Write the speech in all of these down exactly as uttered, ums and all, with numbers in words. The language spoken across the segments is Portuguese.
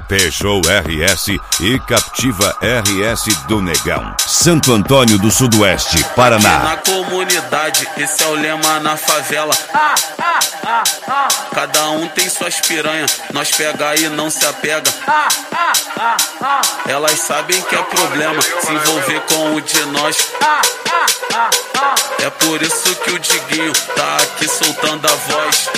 Peugeot R S e Captiva R S do Negão. Santo Antônio do Sudoeste, Paraná. Na comunidade, esse é o lema na favela. Cada um tem suas piranhas, nós pega e não se apega. Elas sabem que é problema se envolver com o de nós. É por isso que o Diguinho tá aqui soltando a voz.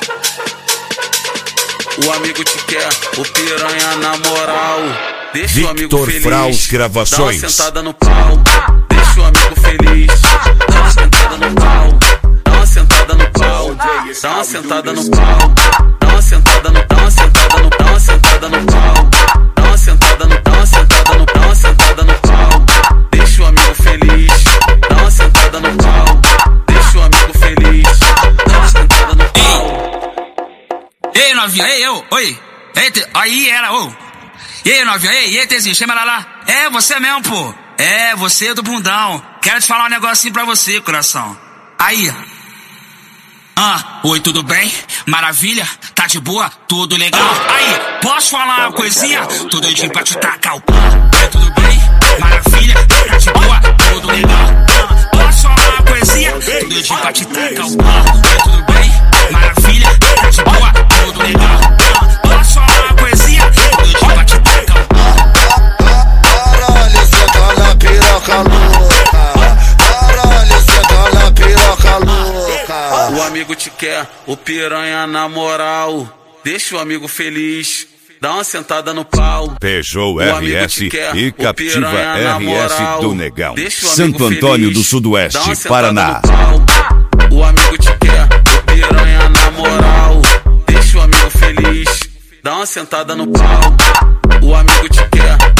O amigo te quer, o piranha na moral. Deixa Victor o amigo feliz, Fraus Gravações. dá uma sentada no pau. Deixa o amigo feliz, dá uma sentada no pau. Dá uma sentada no pau, dá uma sentada no pau. Dá uma sentada no, dá uma sentada no, dá uma sentada no pau. Dá uma sentada no, dá uma sentada no, dá uma sentada no pau. Deixa o amigo feliz, dá uma sentada no pau. Deixa o amigo feliz, dá uma sentada no pau. Ei, novinha, ei, eu, oi. Ei, te, aí era, ô. E aí, novinha, ei, e aí, Tezinho, chama lá lá. É, você mesmo, pô. É, você do bundão. Quero te falar um negocinho pra você, coração. Aí. Ah, oi, tudo bem? Maravilha? Tá de boa? Tudo legal? Aí, posso falar uma coisinha? Tô doidinho pra te tacar o pau. Oi, tudo bem? Maravilha? Tá de boa? Tudo legal? Ah, posso falar uma coisinha? Tô doidinho pra te tacar o pau. Oi, tudo bem? Maravilha? Tá de boa? Tudo legal? Ah, posso falar uma coisinha? Tô doidinho pra te tacar o pau. Caralho, cê tá na piroca louca. Caralho, cê tá na piroca louca. O amigo te quer, o piranha na moral. Deixa o amigo feliz, dá uma sentada no pau. Peugeot R S quer, e Captiva R S do Negão. Santo Antônio do Sudoeste, Paraná. O amigo te quer, o piranha na moral. Deixa o amigo feliz, dá uma sentada no pau. O amigo te quer.